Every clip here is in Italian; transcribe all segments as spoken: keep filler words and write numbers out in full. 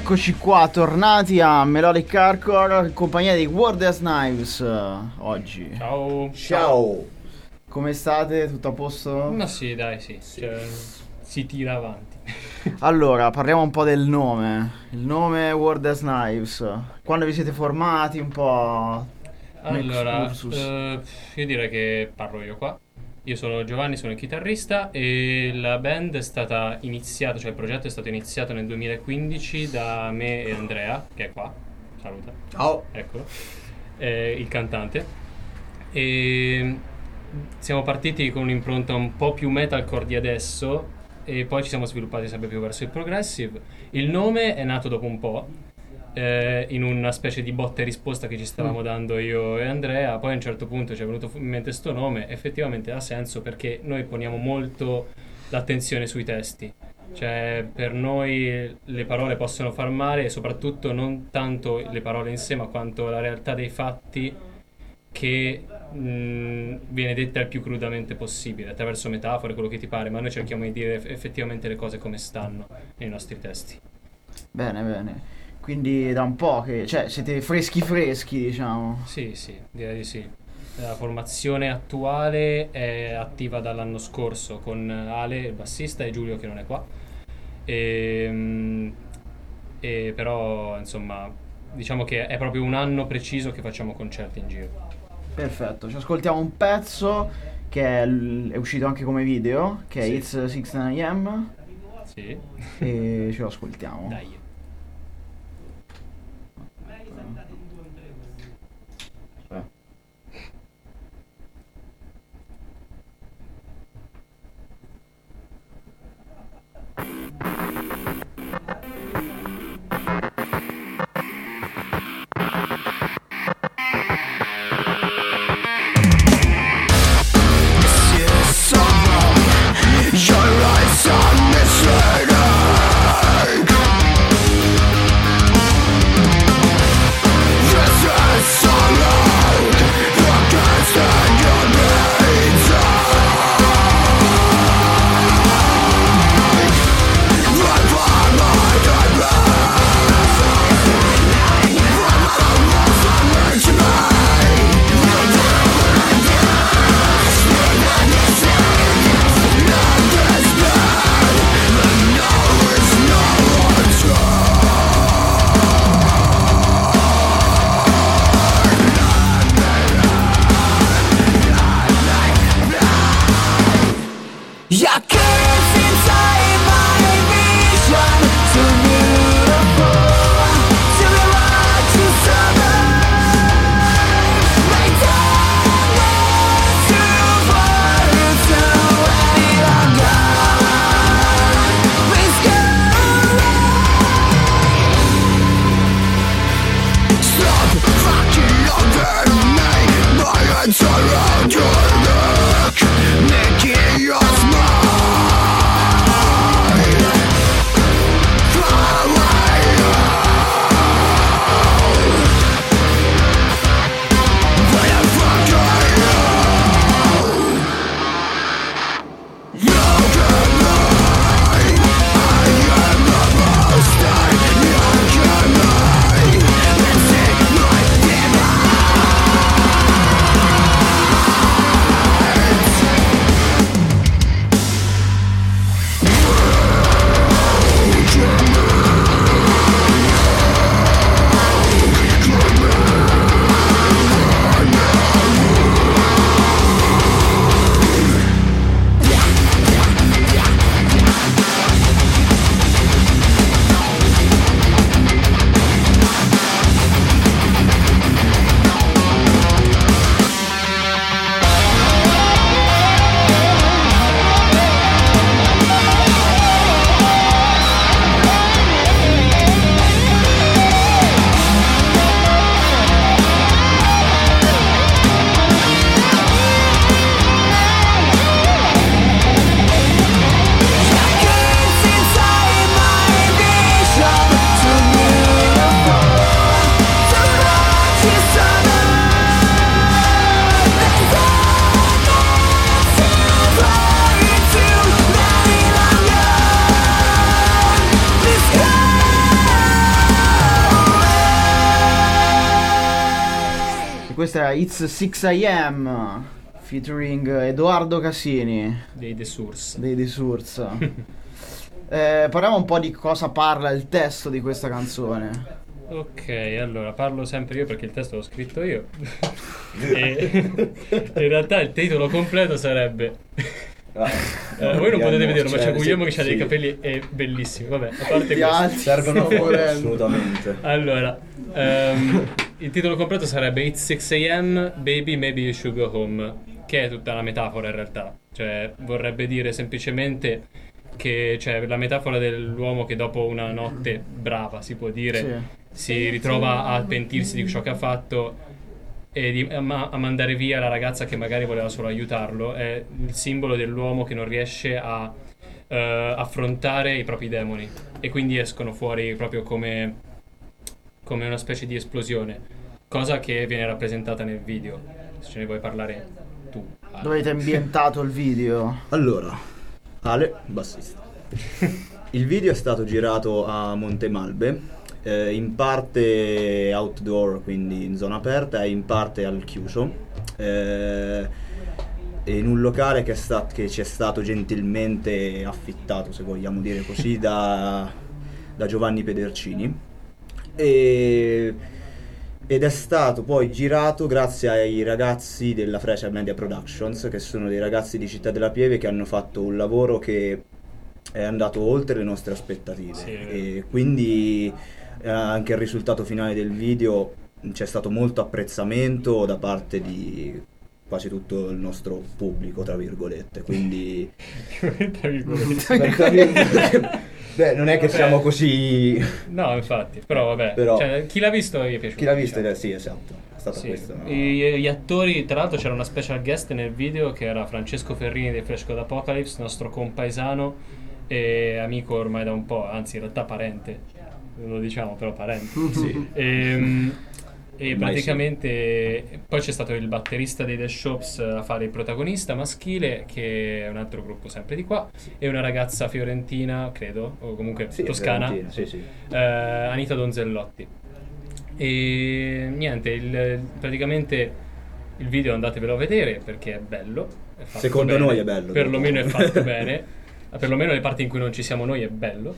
Eccoci qua, tornati a Melodic Hardcore in compagnia di World as Knives uh, oggi. Ciao. Ciao. Come state? Tutto a posto? Ma sì, dai, sì, sì. Cioè, si tira avanti. Allora, parliamo un po' del nome. Il nome World as Knives. Quando vi siete formati un po'? Allora, eh, io direi che parlo io qua. Io sono Giovanni, sono il chitarrista e la band è stata iniziata, cioè il progetto è stato iniziato nel duemilaquindici da me e Andrea, che è qua. Saluta. Ciao. Eccolo. Eh, il cantante. E siamo partiti con un'impronta un po' più metalcore di adesso e poi ci siamo sviluppati sempre più verso il progressive. Il nome è nato dopo un po', eh, in una specie di botta e risposta che ci stavamo mm. dando io e Andrea. Poi a un certo punto ci è venuto in mente sto nome. Effettivamente ha senso perché noi poniamo molto l'attenzione sui testi. Cioè, per noi le parole possono far male e soprattutto non tanto le parole in sé ma quanto la realtà dei fatti che mh, viene detta il più crudamente possibile attraverso metafore, quello che ti pare, ma noi cerchiamo di dire effettivamente le cose come stanno nei nostri testi. Bene, bene. Quindi da un po' che, cioè, siete freschi freschi, diciamo. Sì, sì, direi di sì. La formazione attuale è attiva dall'anno scorso con Ale, il bassista, e Giulio che non è qua. E, e però, insomma, diciamo che è proprio un anno preciso che facciamo concerti in giro. Perfetto, ci ascoltiamo un pezzo che è, l- è uscito anche come video, che Sì. è It's six nine a m. Sì. E ce lo ascoltiamo. Dai. Your eyes are misleading. questa è It's six a.m. featuring Edoardo Cassini dei The Source. dei The Source. eh, parliamo un po' di cosa parla il testo di questa canzone. Ok, allora parlo sempre io perché il testo l'ho scritto io. E in realtà il titolo completo sarebbe Ah, eh, voi non potete vederlo, ma c'è cioè, Guglielmo sì, che ha sì. dei capelli è bellissimo. Vabbè, a parte Ti questo. alzi, Servono sto morendo. assolutamente. Allora, ehm, il titolo completo sarebbe It's six a.m. Baby Maybe You Should Go Home, che è tutta una metafora in realtà. Cioè vorrebbe dire semplicemente che c'è la metafora dell'uomo che dopo una notte brava, si può dire, Sì. si ritrova a pentirsi di ciò che ha fatto e di, a, ma- a mandare via la ragazza che magari voleva solo aiutarlo. È il simbolo dell'uomo che non riesce a eh, affrontare i propri demoni e quindi escono fuori proprio come, come una specie di esplosione, cosa che viene rappresentata nel video. Se ce ne vuoi parlare tu, Ale. Dove avete ambientato il video? Allora, Ale, bassista. Il video è stato girato a Montemalbe, eh, in parte outdoor, quindi in zona aperta, e in parte al chiuso, eh, in un locale che, è stat- che ci è stato gentilmente affittato, se vogliamo dire così, da, da Giovanni Pedercini. E... ed è stato poi girato grazie ai ragazzi della Frecia Media Productions, che sono dei ragazzi di Città della Pieve che hanno fatto un lavoro che è andato oltre le nostre aspettative. Sì. E quindi eh, anche il risultato finale del video c'è stato molto apprezzamento da parte di quasi tutto il nostro pubblico, tra virgolette. Quindi Tra virgolette. beh, non è che Vabbè. siamo così. No, infatti, però vabbè, Però- cioè, chi l'ha visto gli è piaciuto. Chi l'ha visto? diciamo. Eh, Sì, esatto. È stato Sì. questo. no? I- gli attori, tra l'altro c'era una special guest nel video che era Francesco Ferrini dei Fresh Code Apocalypse, nostro compaesano e amico ormai da un po', anzi in realtà parente, non lo diciamo però parente. Sì. E, e Ormai praticamente poi c'è stato il batterista dei The Shops a fare il protagonista maschile, che è un altro gruppo sempre di qua, e una ragazza fiorentina, credo, o comunque Sì, toscana, Fiorentina, sì, sì. eh, Anita Donzellotti. E niente, il- praticamente il video andatevelo a vedere perché è bello. È fatto Secondo bene, noi è bello, perlomeno è dopo. fatto bene. Perlomeno le parti in cui non ci siamo noi è bello.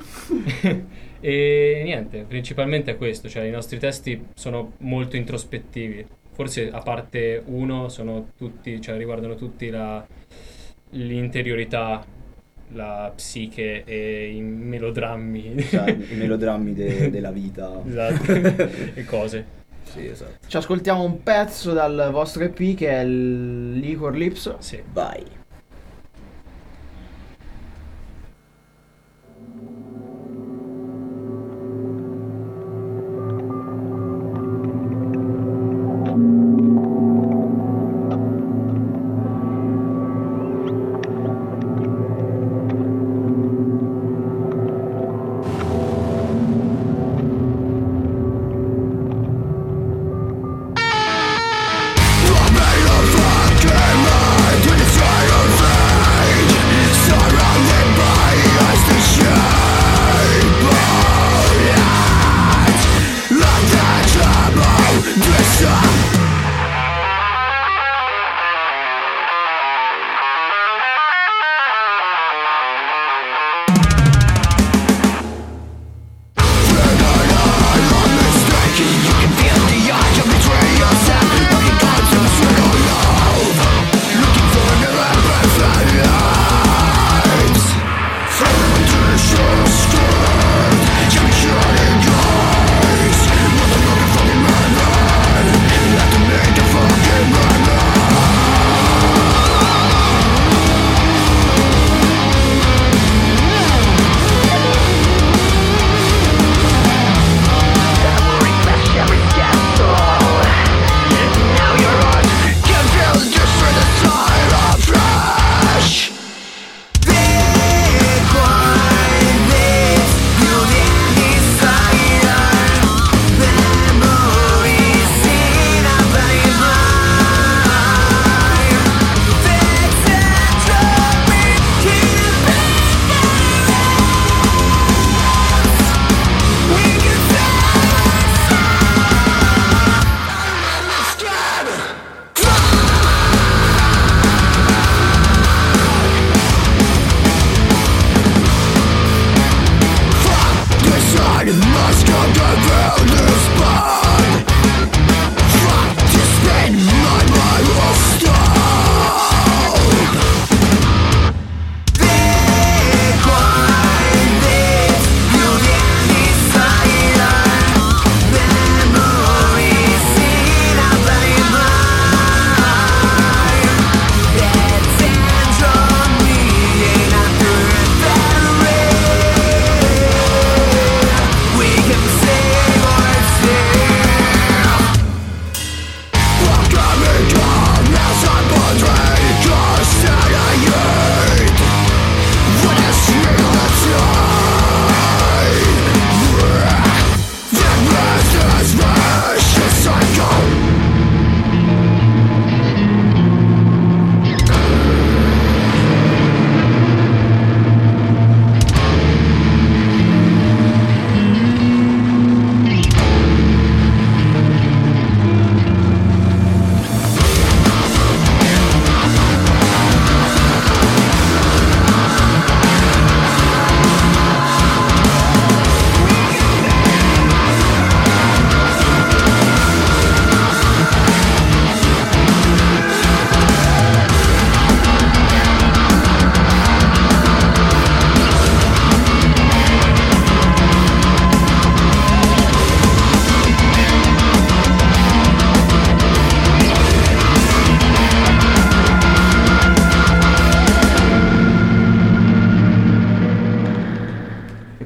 E niente, principalmente è questo, cioè i nostri testi sono molto introspettivi. Forse a parte uno sono tutti, cioè riguardano tutti la, l'interiorità, la psiche e i melodrammi. Cioè, i melodrammi de- della vita. Esatto. E cose. Sì, esatto. Ci ascoltiamo un pezzo dal vostro E P che è il Liquor Lips. Sì. Vai. I made a fucking mind to destroy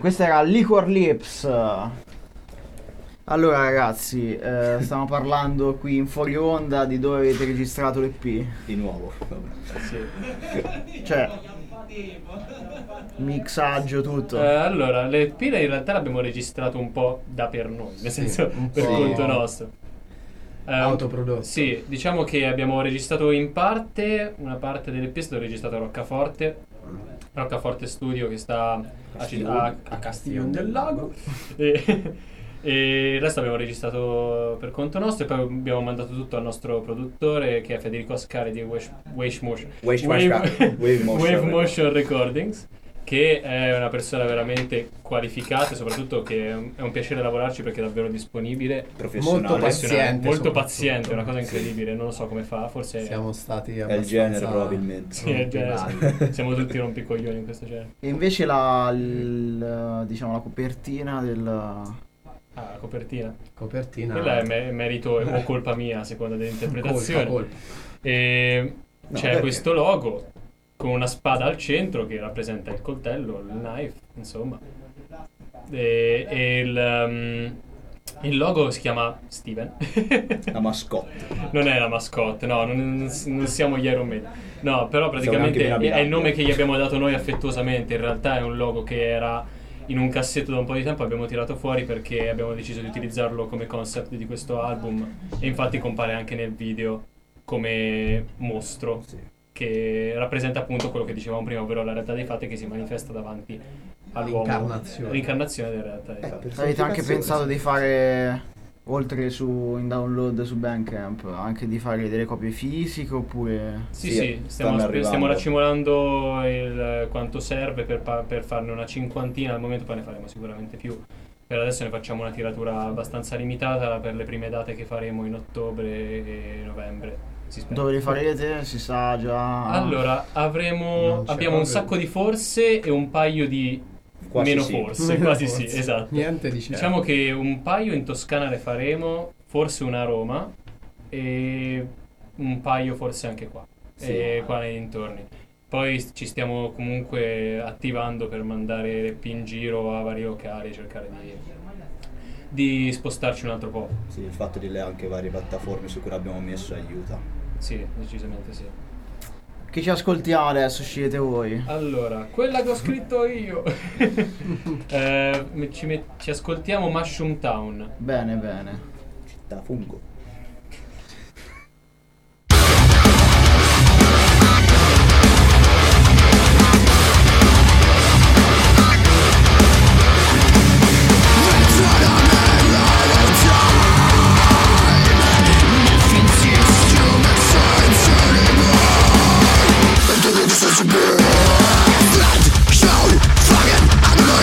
Questa era Liquor Lips. Allora ragazzi, eh, stiamo parlando qui in fuori onda di dove avete registrato l'E P. Di nuovo. Vabbè. Sì. Cioè, mixaggio, tutto. Eh, allora, l'E P in realtà l'abbiamo registrato un po' da per noi, nel senso un per po' conto nostro. Eh, autoprodotto. Sì, diciamo che abbiamo registrato in parte, una parte dell'E P è stato registrato a Roccaforte, Roccaforte Studio che sta a, Ci- a, a Castiglione del Lago. e, e il resto abbiamo registrato per conto nostro e poi abbiamo mandato tutto al nostro produttore che è Federico Ascari di Wave, Wave Motion, Wave- Wave, Wave Motion Wave Motion Recordings, che è una persona veramente qualificata e soprattutto che è un piacere lavorarci perché è davvero disponibile, Professionale. Molto paziente, molto soprattutto. paziente, è una cosa incredibile, non lo so come fa, forse Siamo stati È il abbastanza genere probabilmente. sì, è il genere. Siamo tutti rompicoglioni in questo genere. E invece la, il, diciamo, la copertina del... Ah, la copertina. copertina. Quella è me- merito o colpa mia, a seconda dell'interpretazione. Colpa, colpa. E No, c'è perché? questo logo con una spada al centro che rappresenta il coltello, il knife, insomma. E, e il, um, il logo si chiama Steven. La mascotte. Non è la mascotte, no, non, non siamo gli Iron Maiden. No, però praticamente Siamo anche meno è il nome abbinabili. che gli abbiamo dato noi affettuosamente. In realtà è un logo che era in un cassetto da un po' di tempo, abbiamo tirato fuori perché abbiamo deciso di utilizzarlo come concept di questo album e infatti compare anche nel video come mostro Sì. che rappresenta appunto quello che dicevamo prima, ovvero la realtà dei fatti che si manifesta davanti all'uomo. L'incarnazione. L'incarnazione della realtà dei Eh, fatti. per Avete anche semplificazione, pensato sì. di fare, oltre su in download su Bandcamp, anche di fare delle copie fisiche oppure... Sì, Sì, sì, stanno stiamo, arrivando. stiamo racimolando il, quanto serve per, pa- per farne una cinquantina, al momento poi ne faremo sicuramente più. Per adesso ne facciamo una tiratura abbastanza limitata per le prime date che faremo in ottobre e novembre. Si spera. Dove li farete? Si sa già... Allora, avremo Non c'è abbiamo un proprio- sacco di forse e un paio di Quasi meno sì. forse, Meno quasi forse. sì, esatto. Niente di certo. Diciamo che un paio in Toscana le faremo, forse una a Roma e un paio forse anche qua, Sì. e qua nei dintorni. Poi ci stiamo comunque attivando per mandare l'E P in giro a vari locali e cercare di, di spostarci un altro po'. Sì, il fatto di le anche varie piattaforme su cui abbiamo messo aiuta. Sì, decisamente sì. Chi ci ascoltiamo adesso? Scegliete voi. Allora, quella che ho scritto io. Eh, ci, met- ci ascoltiamo Mushroom Town. Bene, bene. Città fungo.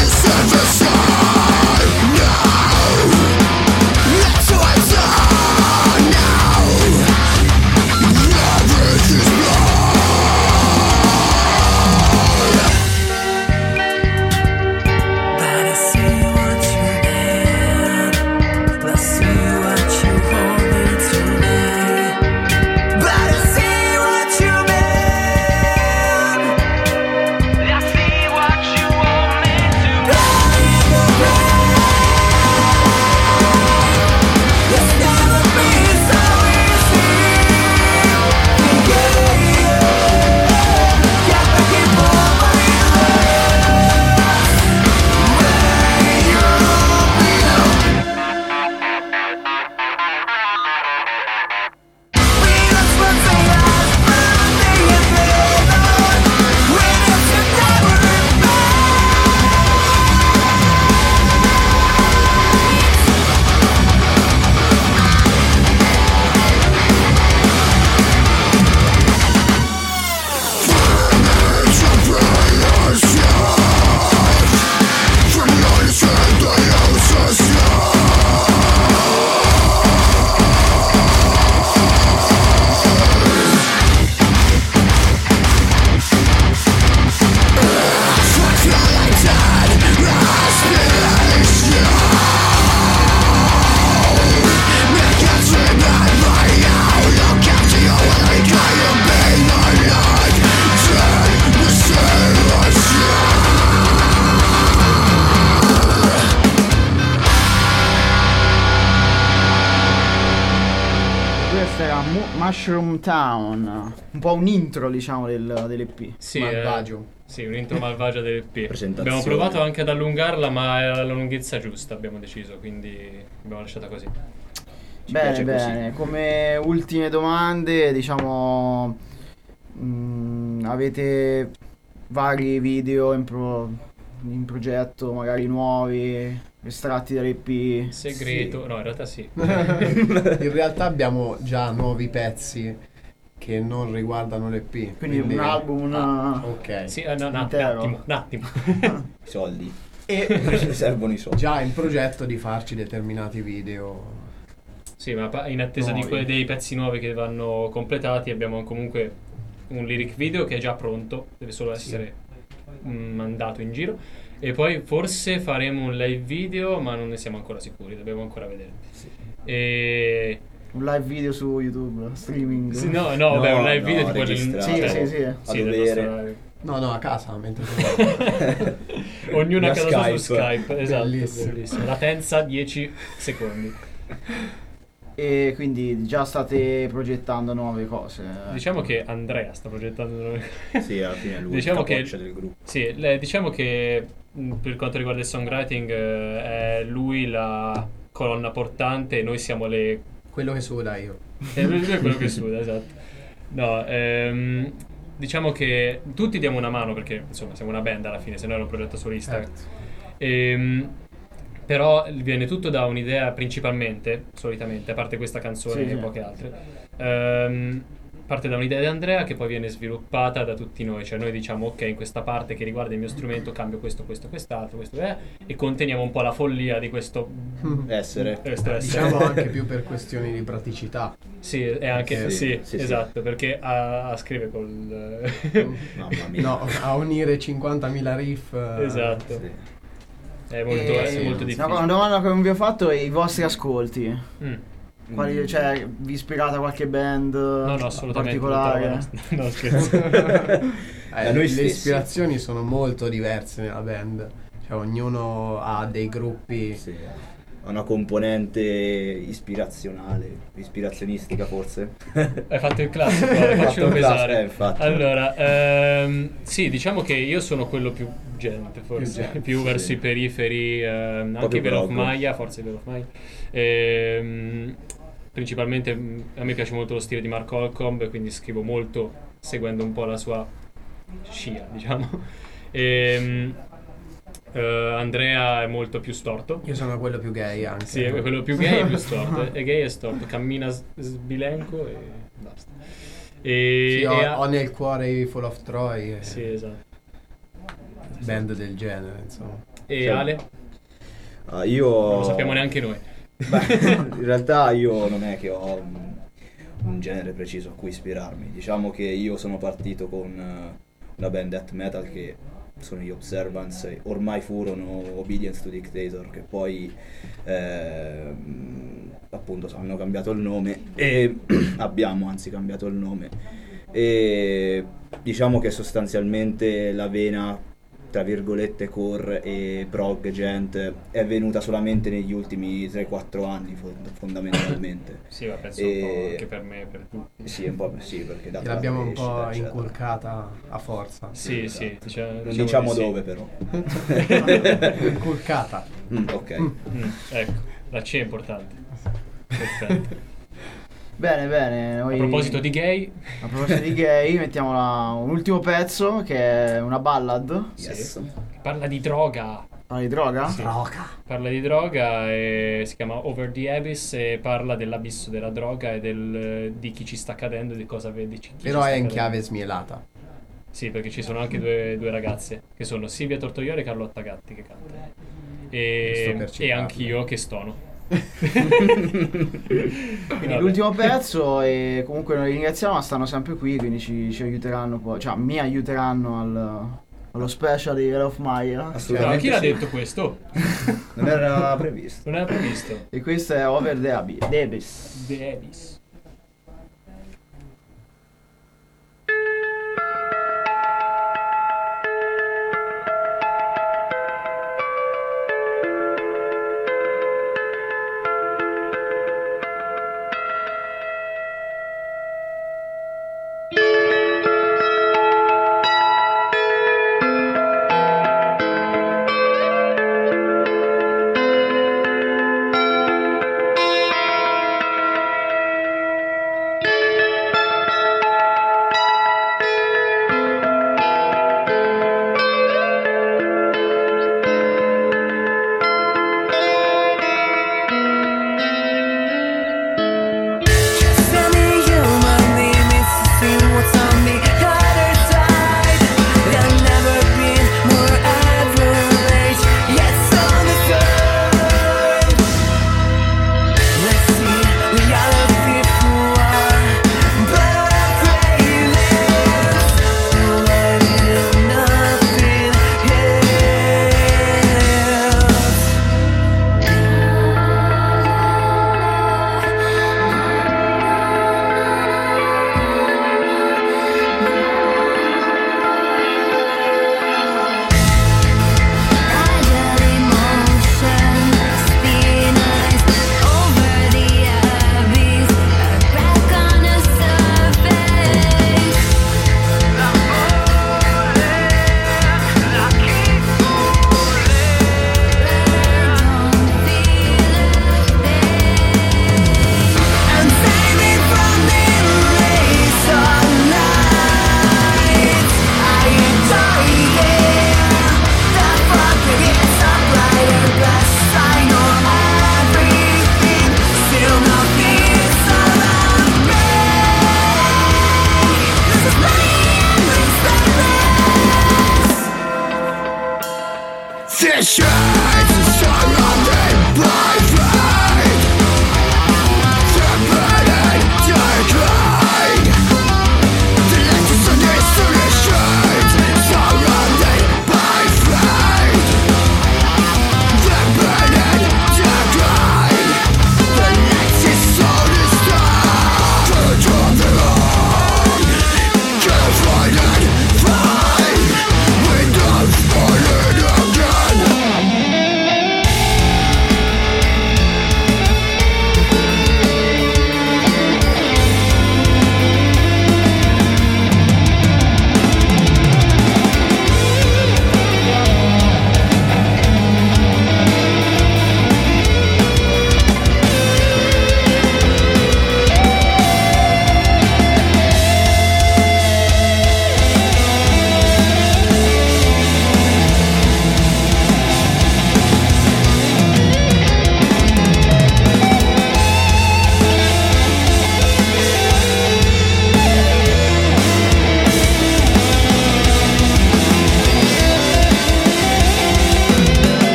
Let's Mushroom Town, un po' un intro diciamo del, dell'E P. Sì, Malvagio. eh, sì, un intro malvagio dell'E P. Presentazione. Abbiamo provato anche ad allungarla, ma è alla lunghezza giusta, abbiamo deciso, quindi abbiamo lasciata così. Ci Bene, piace così. bene, come ultime domande, diciamo, mh, avete vari video in, pro- in progetto, magari nuovi, estratti dall'E P? Segreto, Sì. no, in realtà sì. In realtà abbiamo già nuovi pezzi che non riguardano l'E P. Quindi un album, una... Ok. Sì, eh, no, no, un Intero. attimo, un attimo. I soldi. E Ci servono i soldi. già in progetto di farci determinati video. Sì, ma pa- in attesa di Nuovi. que- dei pezzi nuovi che vanno completati abbiamo comunque un lyric video che è già pronto, deve solo essere mm, mandato in giro. E poi forse faremo un live video, ma non ne siamo ancora sicuri, dobbiamo ancora vedere. E... un live video su YouTube, streaming. Sì, no, no, vabbè, No, un live no, video tipo del... registrato. Sì, cioè, sì, sì. A sì, del dovere. nostro live. No, no, a casa, mentre Ognuno a Via casa sua su Skype. Skype, esatto, Bellissimo. bellissimo. Latenza dieci secondi. E quindi già state progettando nuove cose. Diciamo che Andrea sta progettando nuove Sì, alla fine è lui Diciamo il che- capoccia del gruppo. Sì, le- diciamo che mh, per quanto riguarda il songwriting eh, è lui la colonna portante e noi siamo le... quello che suda io. è lui è quello che suda, esatto. No, ehm, diciamo che tutti diamo una mano perché insomma siamo una band alla fine, se no era un progetto solista. Certo. Ehm, però viene tutto da un'idea principalmente, solitamente, a parte questa canzone Sì, e sì. poche altre. Ehm, parte da un'idea di Andrea che poi viene sviluppata da tutti noi, cioè noi diciamo ok, in questa parte che riguarda il mio strumento cambio questo, questo, quest'altro, questo è, e conteniamo un po' la follia di questo, Essere. questo essere. Diciamo anche più per questioni di praticità. Sì, è anche, Sì, sì, sì, sì. esatto, perché a, a scrivere col... Mamma mia. No, a unire cinquantamila riff. eh, esatto, Sì. è molto, E- è molto Una difficile. domanda che non vi ho fatto è i vostri ascolti. Mm. Quali, Mm. cioè, vi ispirate a qualche band No, no, assolutamente. particolare? No, scherzo. Eh, Da noi le stessi. ispirazioni sono molto diverse nella band. Cioè, ognuno ha dei gruppi. Sì. Ha una componente ispirazionale, ispirazionistica forse. Hai fatto il classico, Ho faccio fatto il class- pesare. eh, infatti. Allora, ehm, sì, diciamo che io sono quello più gente, forse, Più più, gente, verso sì. i periferi, ehm, anche più i Veil of prog. Maya, forse i Veil of Maya. Ehm, principalmente mh, a me piace molto lo stile di Mark Holcomb, quindi scrivo molto seguendo un po' la sua scia, diciamo. Ehm, eh, Andrea è molto più storto. Io sono quello più gay anche. Sì, è quello più gay e più storto. È gay e storto, cammina s- sbilenco e basta. E, Sì, ho, e ha- ho nel cuore i Fall of Troy. E sì, esatto. band del genere, insomma. E Sì. Ale? Ah, io... Non lo sappiamo neanche noi. Beh, in realtà io non è che ho un, un genere preciso a cui ispirarmi. Diciamo che io sono partito con eh, una band death metal che sono gli Observance, e ormai furono Obedience to Dictator, che poi ehm, appunto hanno cambiato il nome e abbiamo anzi cambiato il nome e diciamo che sostanzialmente la vena tra virgolette core e prog gent è venuta solamente negli ultimi tre quattro anni fond- fondamentalmente. Sì, ma penso E- un po' anche per me, per tutti. Sì, un po' sì, perché da E l'abbiamo un crescita, po' eccetera. inculcata a forza. Sì, esatto. sì, diciamo, Non diciamo diciamo di sì. dove però. Inculcata. Mm, ok. Mm, ecco, la C è importante. Perfetto. Bene, bene. Noi, A proposito di gay, a proposito di gay, mettiamo la- un ultimo pezzo che è una ballad. Yes. che parla di droga. Parla di droga? Sì. Parla di droga e si chiama Over the Abyss e parla dell'abisso della droga e del, di chi ci sta cadendo e di cosa vedi. Chi ci Però sta è in cadendo. chiave smielata. Sì, perché ci sono anche due, due ragazze che sono Silvia Tortoiore e Carlotta Gatti che cantano. Giusto E, per e citarle. anch'io che stono. Quindi Vabbè. l'ultimo pezzo e comunque noi li ringraziamo, ma stanno sempre qui, quindi ci, ci aiuteranno poi, cioè mi aiuteranno al, allo special di Veil of Maya. No, Assolutamente chi l'ha sì. detto questo? Non era previsto. Non era previsto. E questo è Over the Abyss. The Abyss. The Abyss.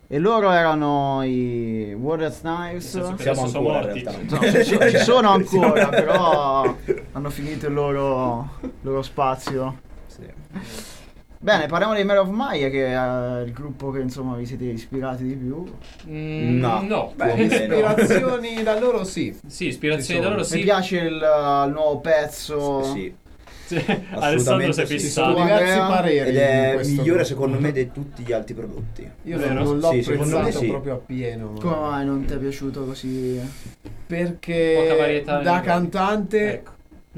E loro erano i Warriors Knives. Nel senso che Siamo adesso sono ancora in morti. realtà. No, ci, so- ci sono ancora, però hanno finito il loro, il loro spazio. Sì. Bene, parliamo dei Mare of Maya, che è il gruppo che insomma vi siete ispirati di più. Mm, No. no. Beh, Più o meno. ispirazioni da loro sì. Sì, ispirazioni Ci da sono. loro Mi sì. piace il, il nuovo pezzo. Sì. Sì, Alessandro si è sì. Ci sono Tu, fissato. diversi Andrea? pareri. Ed di è questo migliore gruppo. secondo me di tutti gli altri prodotti. Io Vero? non l'ho Sì, secondo me apprezzato sì. proprio appieno. ma- Come mai non ti è piaciuto così? Perché Poca varietà da nel- cantante Ecco.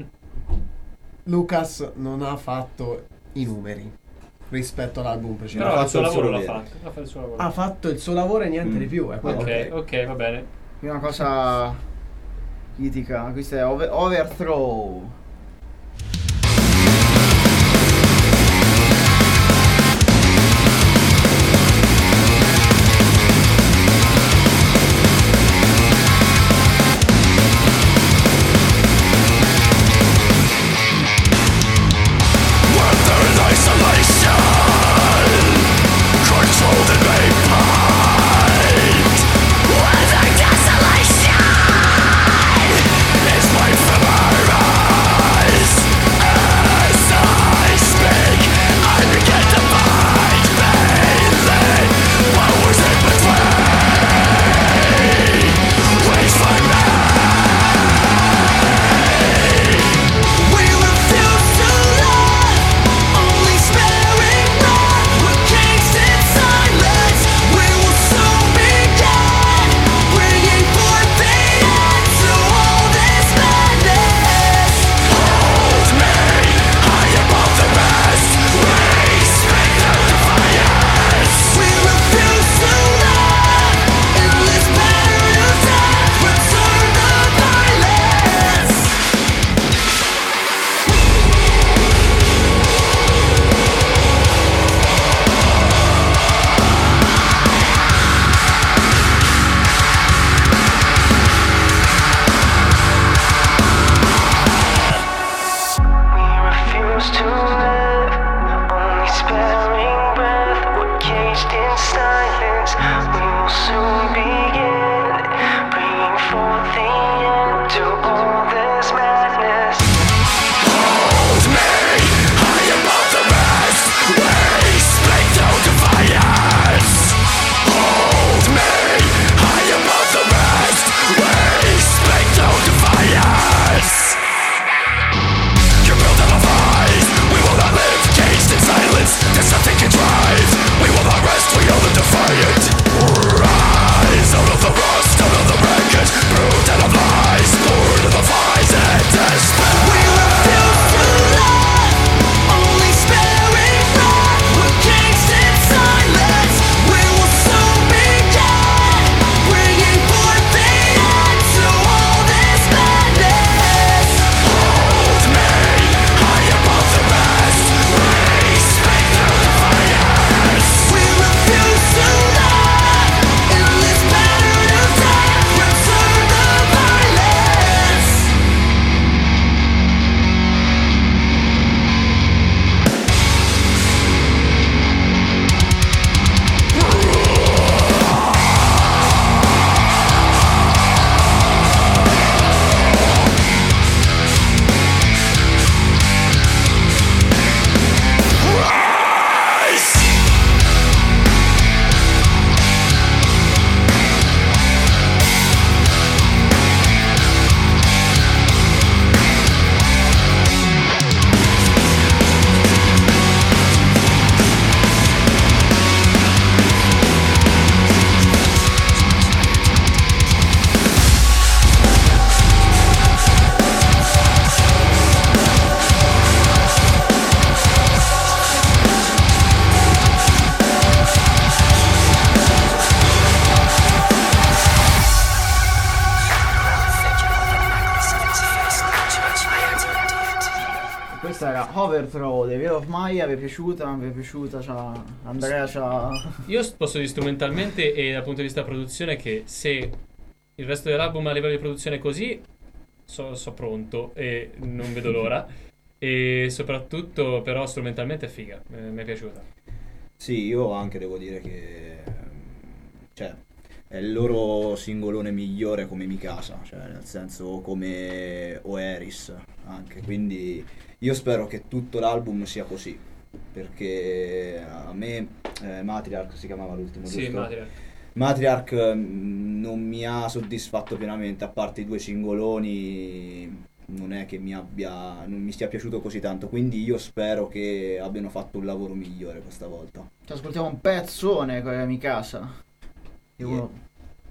Lucas non ha fatto i numeri rispetto all'album ha precedente. Però il fatto suo il lavoro suo l'ha dovere. fatto. Ha fatto il suo lavoro. Ha fatto il suo lavoro e niente Mm. di più. È quello ok, che- ok, va bene. Qui una cosa critica, questa è over- Overthrow. Questa era Overthrow dei Veil of Maya. Vi è piaciuta? Vi è piaciuta? C'ha... Andrea c'ha... Io posso dire strumentalmente e dal punto di vista produzione che se il resto dell'album a livello di produzione è così, so, so pronto e non vedo l'ora. E soprattutto però strumentalmente è figa, eh, mi è piaciuta. Sì, io anche devo dire che ehm, cioè è il loro singolone migliore come Mikasa, cioè nel senso come Oeris anche, quindi io spero che tutto l'album sia così, perché a me eh, Matriarch si chiamava l'ultimo, Sì, giusto? Matriarch. Matriarch mh, non mi ha soddisfatto pienamente, a parte i due singoloni non è che mi abbia non mi sia piaciuto così tanto, quindi io spero che abbiano fatto un lavoro migliore questa volta. Ci ascoltiamo un pezzone con Mikasa. Io Yeah. uno-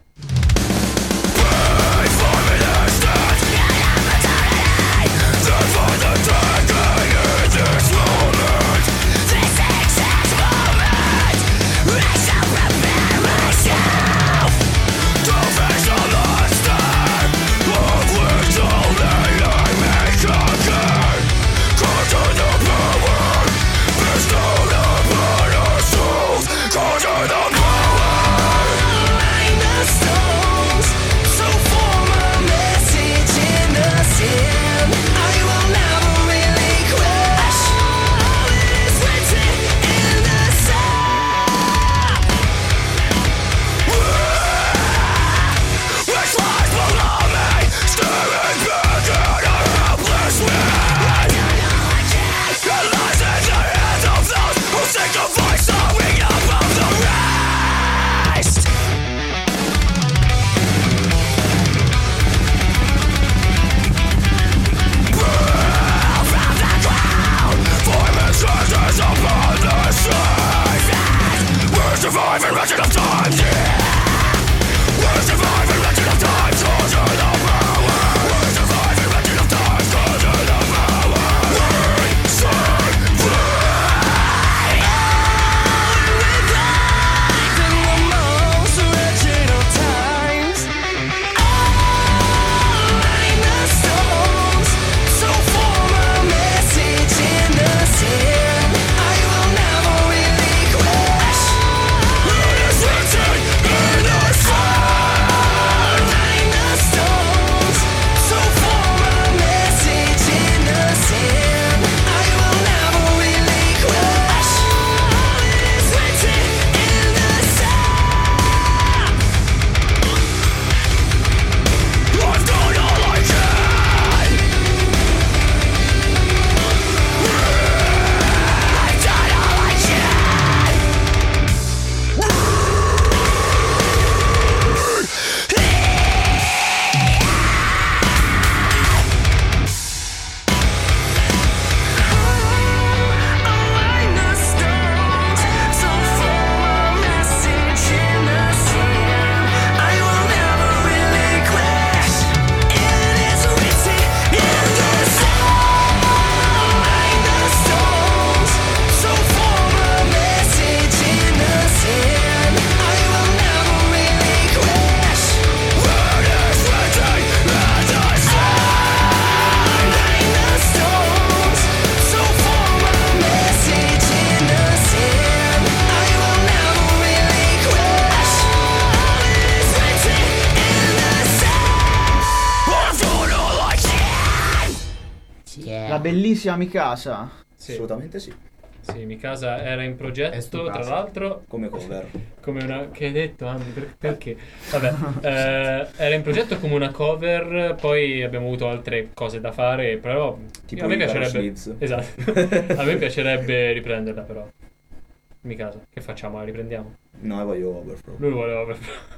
La bellissima Mikasa. Sì. Assolutamente sì, Sì, Mikasa era in È progetto, stupenda. tra l'altro, come cover. come una... Che hai detto, Andy? Per- Perché? Vabbè, eh, era in progetto come una cover, poi abbiamo avuto altre cose da fare, però Tipo a me i Carol piacerebbe... Sleeves. Esatto, a me piacerebbe riprenderla però. Mikasa, che facciamo? La riprendiamo? No, io voglio Overflow. Lui voleva...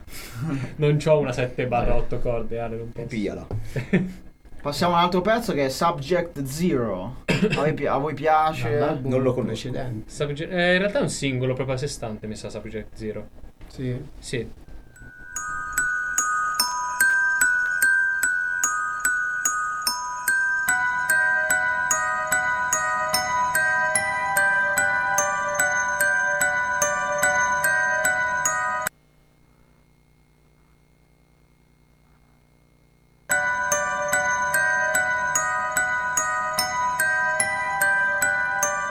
Non c'ho una sette barra otto corde, Ale, non posso. Pigliala. Passiamo a un altro pezzo che è Subject Zero. A voi, pi- a voi piace? Dall'album Non lo conosco. precedente. Subject- eh, in realtà è un singolo proprio a sé stante, mi sa Subject Zero. Sì. Sì.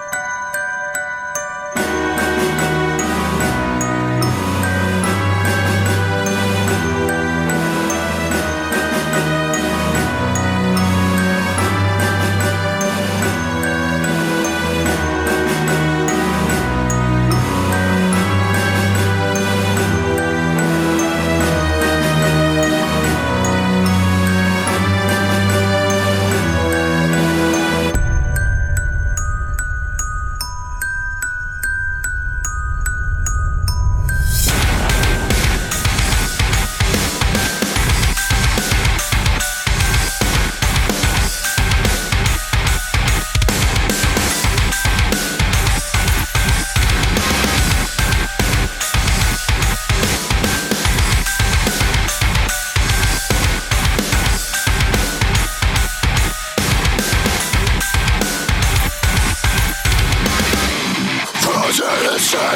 Thank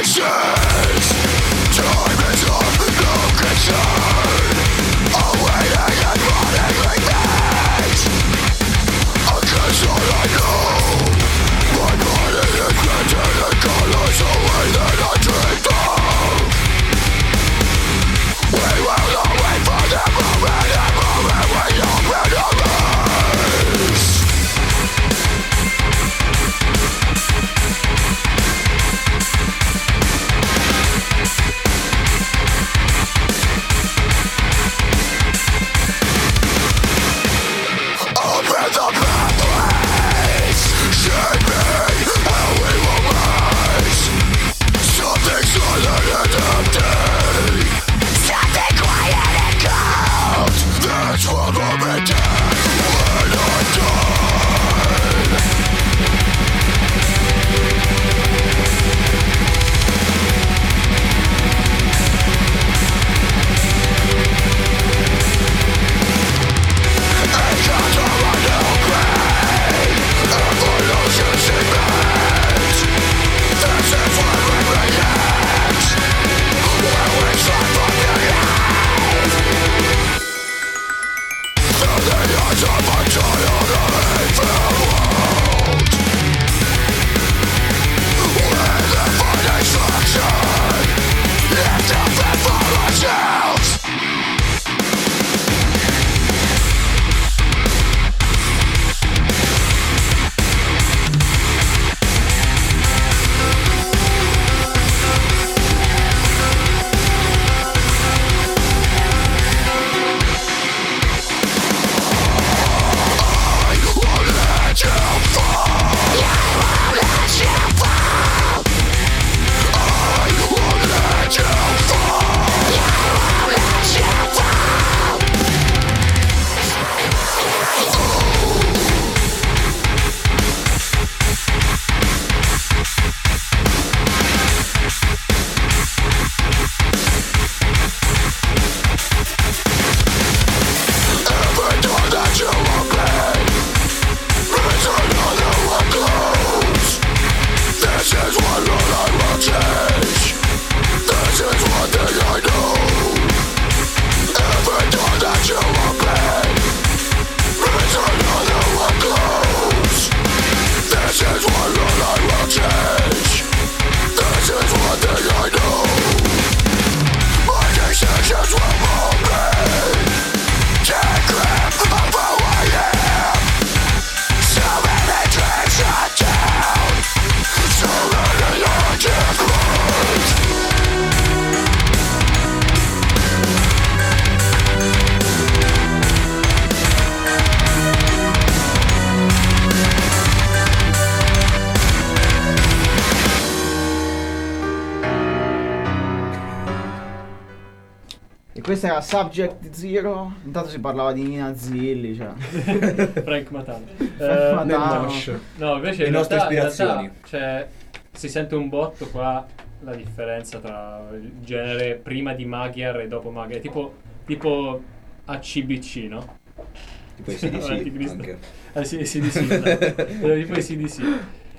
Questa era Subject Zero. Intanto si parlava di Nina Zilli, cioè. Frank Matano. Frank Eh, Matano. no, invece Le in nostre realtà, in ispirazioni. realtà, cioè, si sente un botto qua la differenza tra il genere prima di Magyar e dopo Magyar. Tipo, tipo A C B C, no? Tipo i C D C Anticristo. anche. Ah, sì, sì, sì, esatto. Tipo i C D C.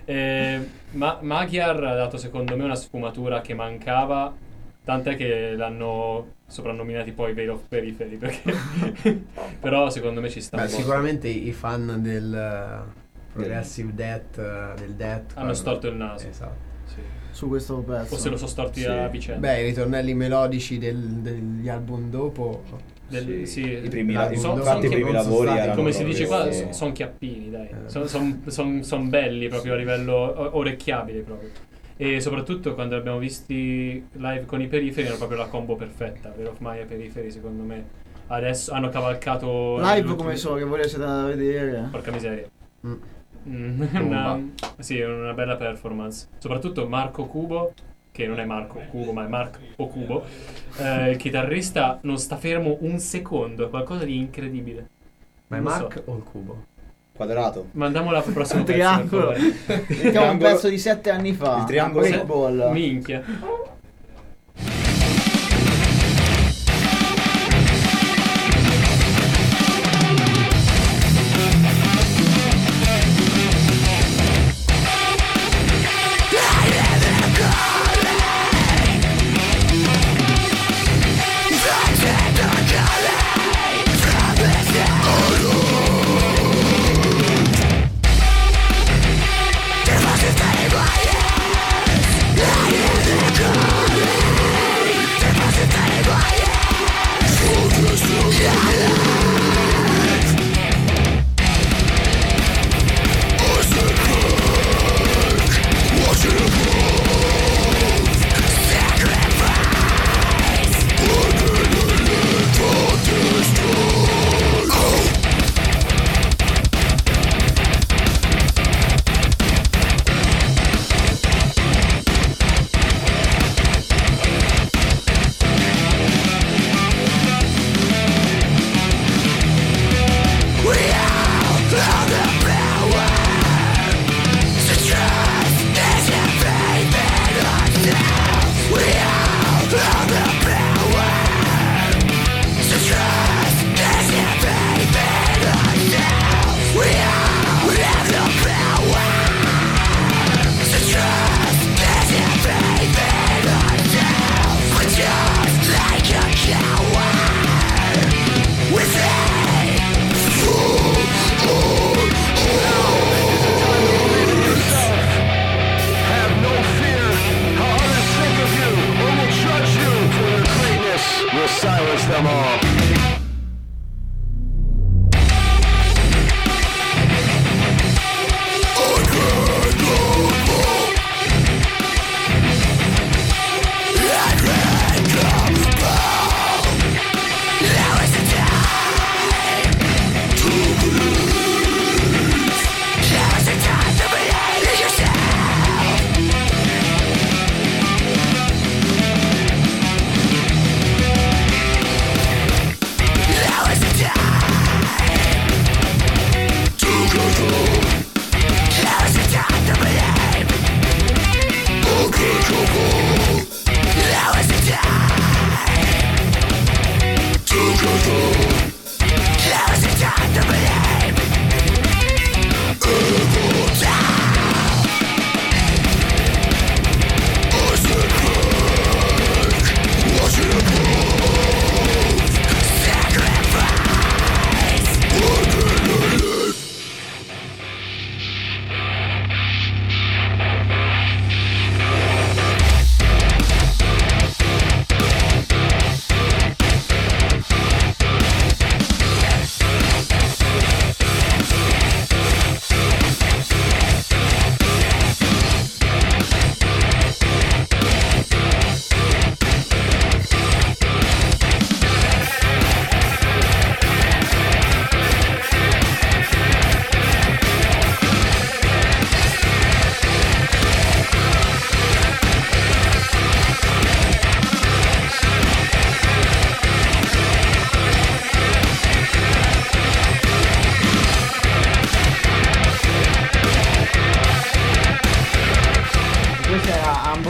Eh, ma Magyar ha dato secondo me una sfumatura che mancava, tant'è che l'hanno soprannominati poi Veil of Periphery, perché però secondo me ci sta Beh, un po'. sicuramente i fan del uh, Progressive Death, uh, del Death Hanno fanno- storto il naso. Esatto. Sì. Su questo pezzo. O se lo sono storti Sì. a vicenda. Beh, i ritornelli melodici del- degli album dopo. Del- sì. I primi, La- la- son- infatti son i primi che- lavori non erano Come si dice qua, proprio- so- sono chiappini, dai. Eh. Sono son, son, son belli proprio a livello o- orecchiabili proprio. E soprattutto quando li abbiamo visti live con i periferi era proprio la combo perfetta. Veil of Maya e periferi, secondo me. Adesso hanno cavalcato Live l'ultimo- come sono, che voi siete andati a vedere. Porca miseria. Mm. Mm, una, sì, una bella performance. Soprattutto Marco Cubo, che non è Marco Cubo, ma è Marco Cubo. Eh, il chitarrista non sta fermo un secondo, è qualcosa di incredibile. Ma è Non lo Mark so. o il cubo? Quadrato. Mandiamo la prossima Un triangolo. È un pezzo di sette anni fa. Il triangolo- Break Ball. Minchia. I live in a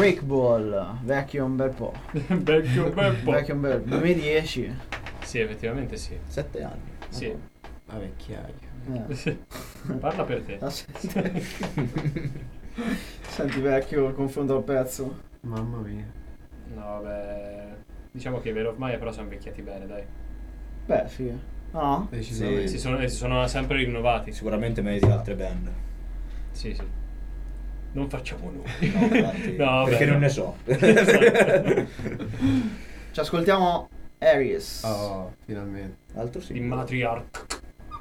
Rick Ball, vecchio un bel po'. Vecchio un bel po'. Vecchio un bel duemiladieci. Sì, effettivamente sì. Sette anni. Sì. La vecchiaia. Eh. Parla per te. Ah, senti. Senti vecchio il confronto al pezzo. Mamma mia. No, beh. Diciamo che i Veil of Maya però sono invecchiati bene, dai. Beh, figa. No? Decisamente. Si sono, si sono sempre rinnovati. Sicuramente meglio di altre band. Sì, sì. Non facciamo noi. No, infatti, No, perché beh, non no. ne so. Ci ascoltiamo Aries. Oh, finalmente. Altro sì. Il Matriarch.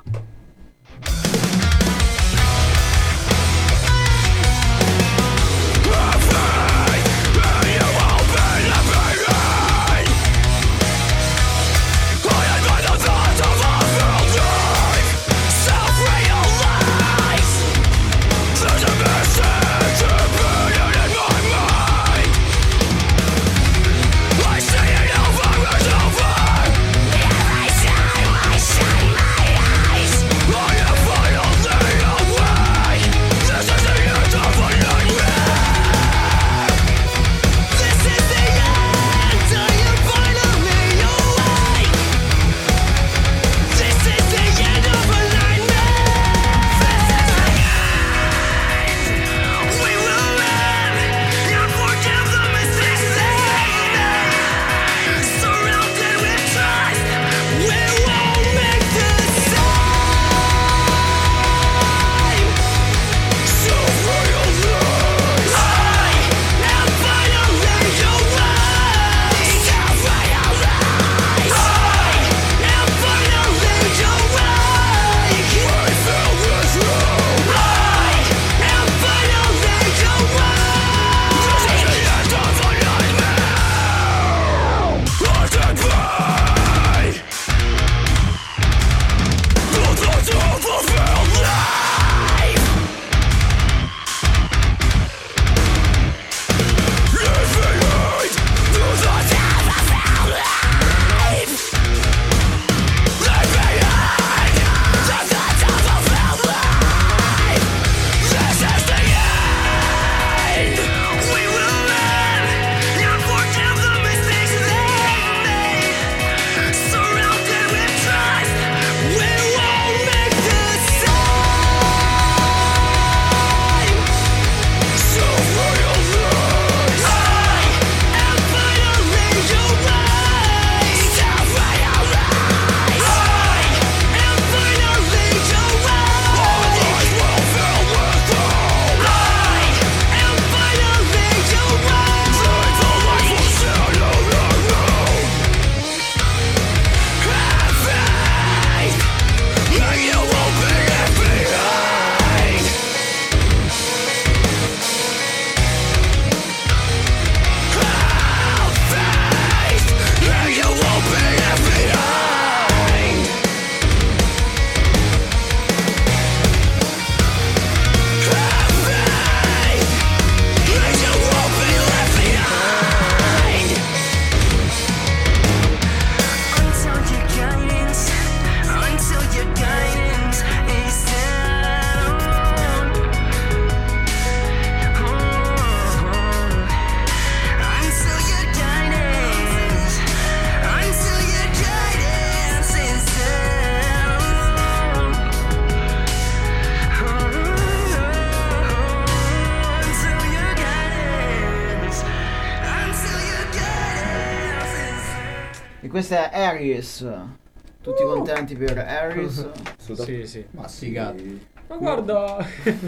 Questa è Aries. Tutti contenti per Aries? Sì, sì. Ma sì, Figata. Ma guarda.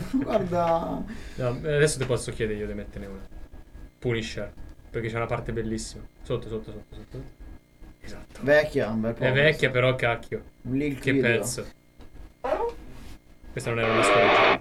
Guarda. No, adesso ti posso chiedere io di metterne una. Punisher. Perché c'è una parte bellissima. Sotto, sotto, sotto, sotto. Esatto. Vecchia, un bel po'. È vecchia però cacchio. Un Lil Che Video. pezzo. Questa non era una scorreggia.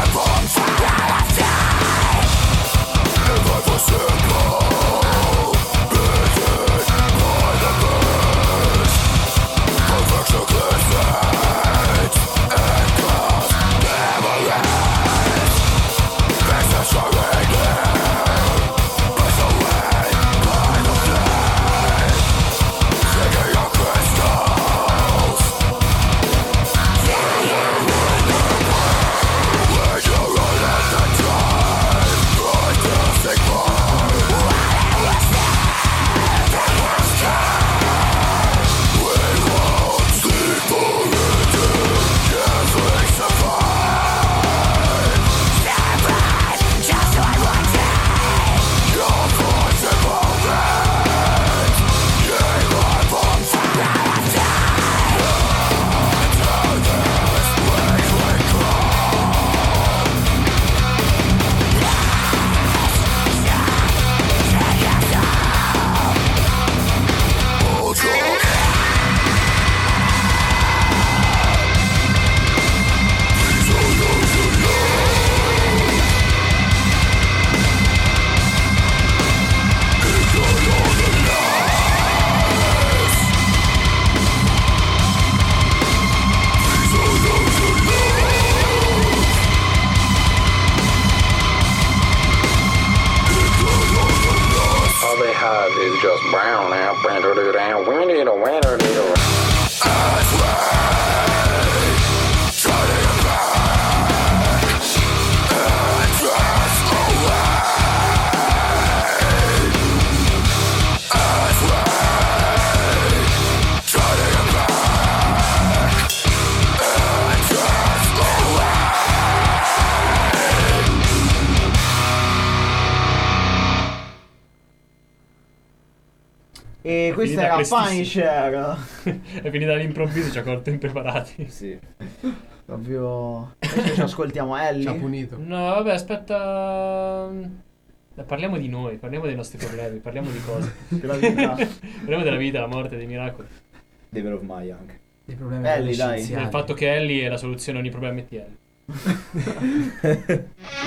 Simple is just brown now. Winter do down, winter do winter do. E questo finita era prestissimo. Punisher. È finita all'improvviso, ci ha colto impreparati. Sì. Proprio. Adesso ci ascoltiamo Ci ha Ellie. punito. No, vabbè, aspetta. Eh, Parliamo di noi, parliamo dei nostri problemi, parliamo di cose. Della vita. Parliamo della vita, la morte, dei miracoli. Devil of Mai anche. Dei problemi Ellie, dai. adolescenziali. Del fatto che Ellie è la soluzione a ogni problema M T L.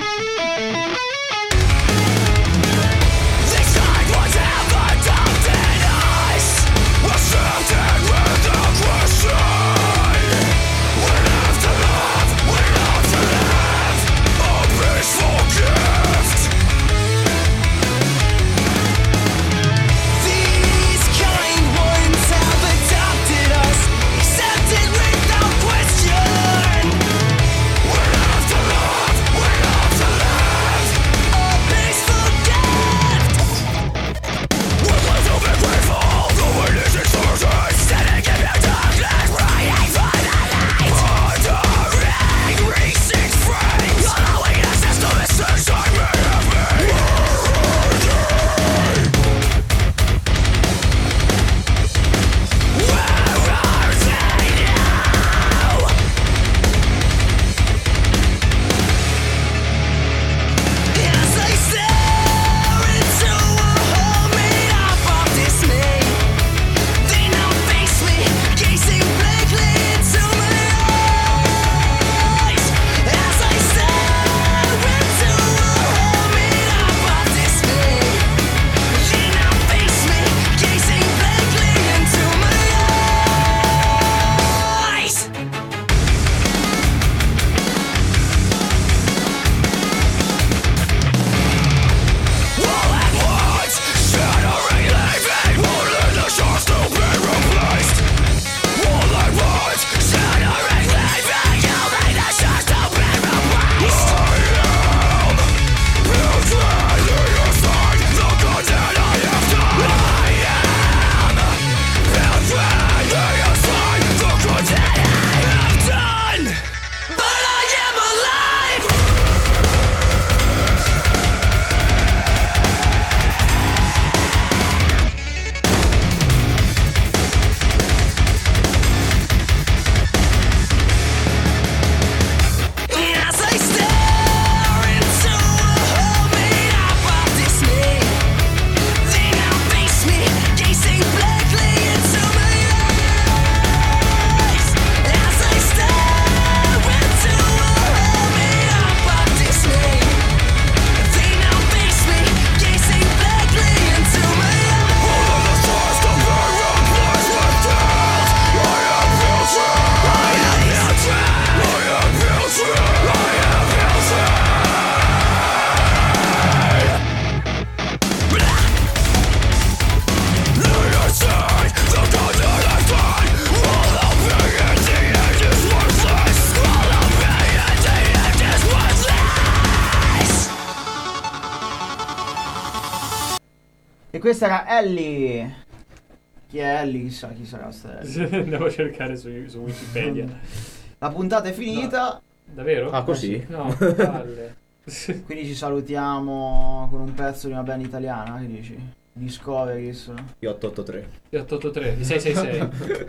E questa era Ellie. Chi è Ellie? Chissà chi sarà sta Ellie. Andiamo a cercare su, su Wikipedia. La puntata è finita. Davvero? Ah, così? No, palle. Quindi ci salutiamo con un pezzo di una band italiana, che dici? Discoveries. Gli otto otto tre. Gli otto otto tre, i sei sei sei.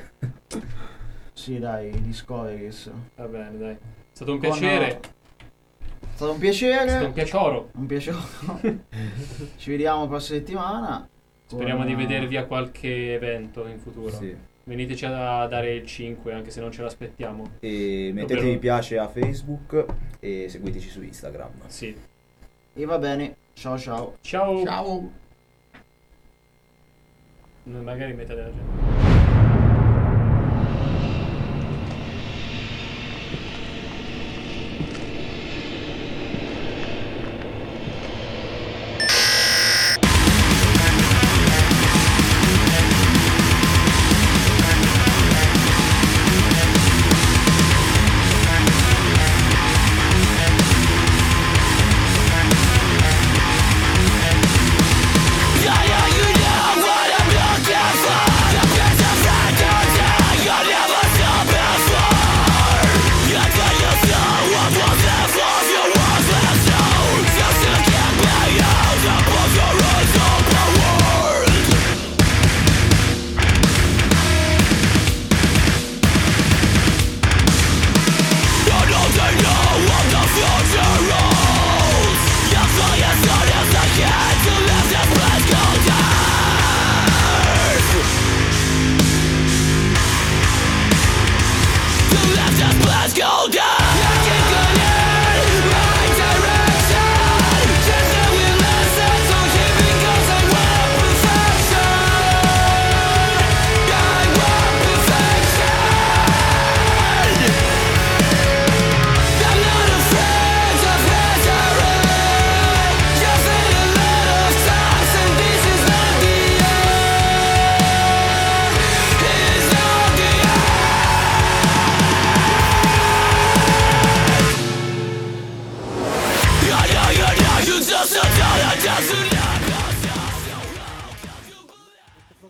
Sì, dai, Discoveries. Va bene, dai. È stato un Con- piacere. È stato un piacere. È stato un piacoro. Un piacere. Ci vediamo la prossima settimana. Speriamo con- di vedervi a qualche evento in futuro. Sì. Veniteci a dare il cinque, anche se non ce l'aspettiamo. E mettete Ovvero- mi piace a Facebook e seguiteci su Instagram. Sì. E va bene. Ciao ciao. Ciao. Ciao. Magari metà della gente.